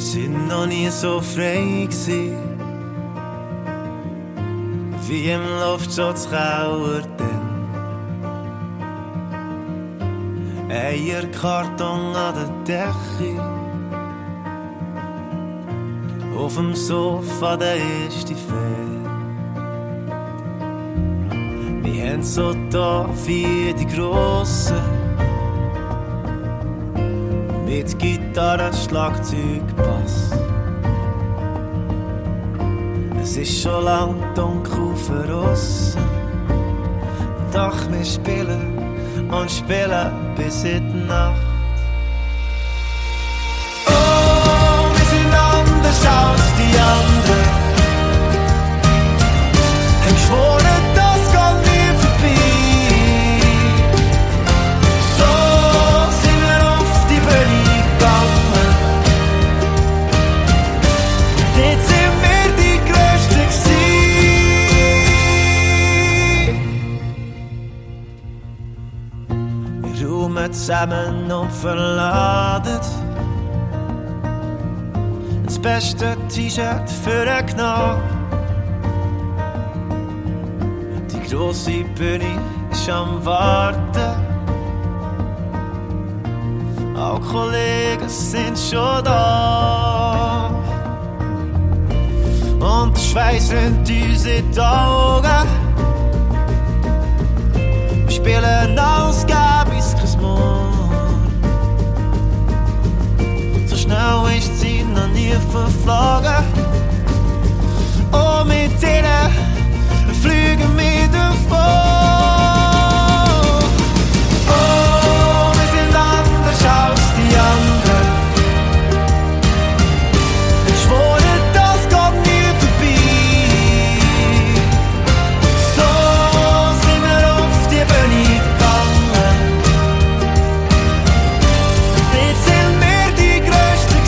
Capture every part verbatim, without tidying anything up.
sind noch nie so frei gewesen, wie im Luftschutz Kauerten. Eierkarton an der Decke, auf dem Sofa der erste Fee. Wir haben so da wie die Grossen, mit Gitarre, Schlagzeug, Bass. Es ist schon lang dunkel verrissen, doch wir spielen und spielen bis in die Nacht. Oh, wir sind anders als die anderen, haben geschworen, das geht nie vorbei. So sind wir auf die Bühne gegangen, dort sind wir die Größten gewesen. Wir räumen zusammen und verladen das beste T-Shirt für einen Knall. Die grosse Bühne ist am Warten, auch Kollegen sind schon da. Und der Schweiß rinnt uns in die Augen. Wir spielen alles, gäbe es kein Morgen. So schnell ist die Zeit noch nie verflogen. Oh, mit denen fliegen wir davon. Oh, wir sind anders als die anderen. Ich schwöre, das geht nie vorbei. So sind wir auf die Bühne gegangen. Dort sind wir die Größten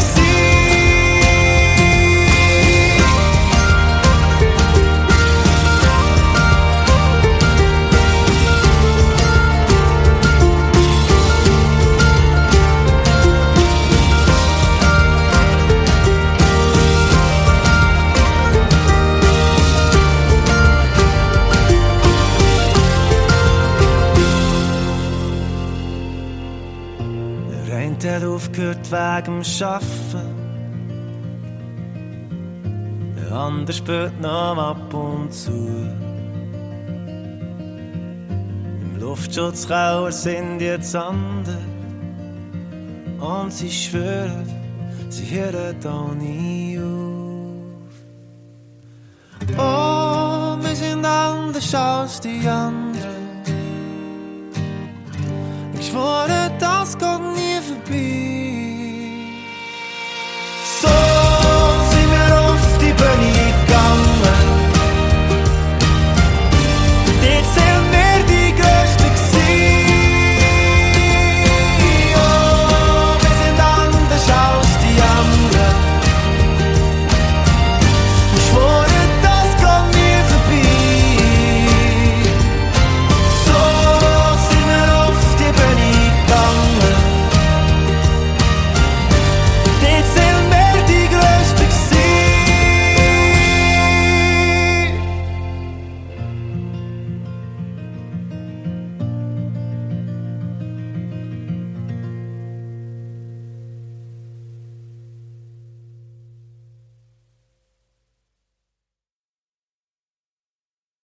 Der eine hat aufgehört wegen dem Arbeiten, der andere spürt noch ab und zu. Im Luftschutzrauer sind jetzt andere, und sie schwören, sie hören auch nie auf. Oh, wir sind anders als die anderen. Ich schwöre, das geht nicht.